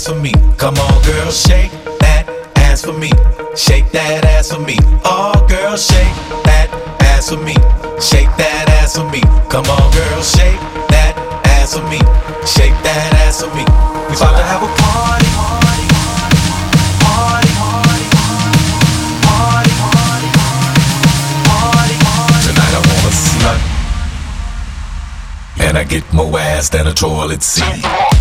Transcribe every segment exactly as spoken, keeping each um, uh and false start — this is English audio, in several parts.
ass for me. Come on, girl, shake that ass for me. Shake that ass for me. Oh, girl, shake that ass for me. Shake that ass for me. Come on, girl, shake that ass for me. Shake that ass for me. We about to have a party, party, party, party, party, party, party, party. Tonight I want a slut, and I get more ass than a toilet seat.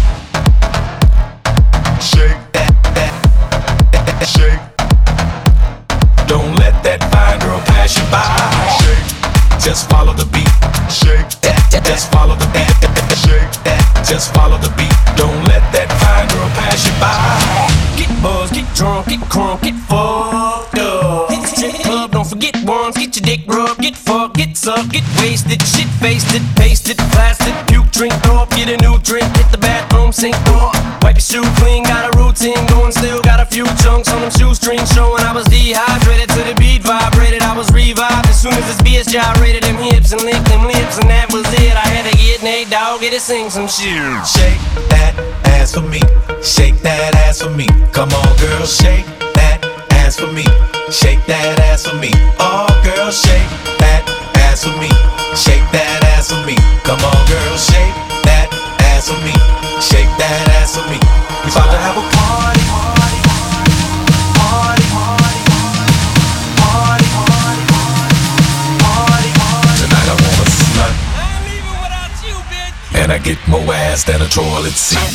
Shake that, that, that, shake. Don't let that fine girl pass you by. Shake. Just follow the beat. Shake. Just follow the beat. Shake. Just follow the beat. Don't let that fine girl pass you by. Get buzzed, get drunk, get crunk, get fucked up. Hit the strip club, don't forget worms. Get your dick rubbed, get fucked, get sucked, get wasted, shit faced it, pasted, plastic, puke, drink, throw up, get a new drink, hit the bathroom, sink, door. Wipe your shoe clean, got a routine going, still got a few chunks on them shoestrings showing. I was dehydrated to the beat vibrated, I was revived as soon as this bitch gyrated them hips and licked them lips, and that was it. I had to get Nate Dogg, get to sing some shit. Shake that ass for me. Shake that ass for me. Come on, girl, shake that ass for me. Shake that ass for me. Oh, girl, shake that ass for me. Shake that ass for me. Come on, girl, shake that ass for me. Shake that ass for me. We about to have a party, party, party, party, party, party, party, party. Tonight I want a slut, I'm leaving without you, bitch. and I get more ass than a toilet seat.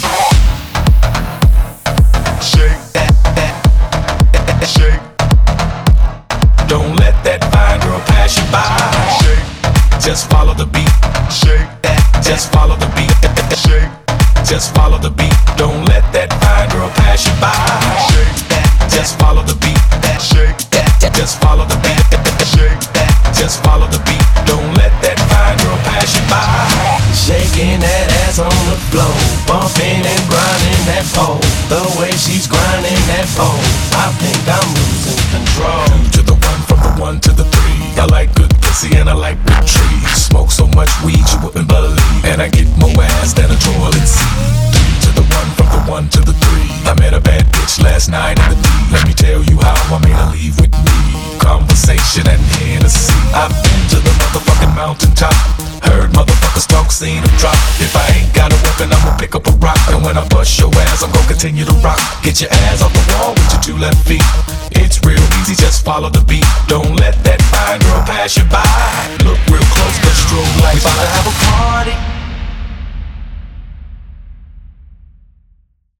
Shake that, that, that, shake. Don't let that fine girl pass you by. Shake. Just follow the beat. Shake that. Just follow the beat. Shake. Just follow the beat. Don't let that fine girl pass you by. Shake that. Just follow the beat. Shake that. Just follow the beat. Shake that. Just follow the beat. Don't let that fine girl pass you by. Shaking that ass on the floor, bumping and grinding that pole. The way she's grinding that pole, I think I'm losing control. Two to the one, from the one to the three. I like good pussy and I like big trees. Smoke so much weed you wouldn't believe, and I get more ass than a toilet seat. Three to the one, from the one to the three. I met a bad bitch last night in the D. Let me tell you how I made her leave with me. Conversation and Hennessy. I've been to the motherfucking mountaintop. Heard motherfuckers talk, seen them drop. If I ain't got a weapon, I'ma pick up a rock. And when I bust your ass, I'm gon' continue to rock. Get your ass off the wall with your two left feet. It's real easy, just follow the beat. Don't let that fine girl pass you by. Look real close, but strobe like fire.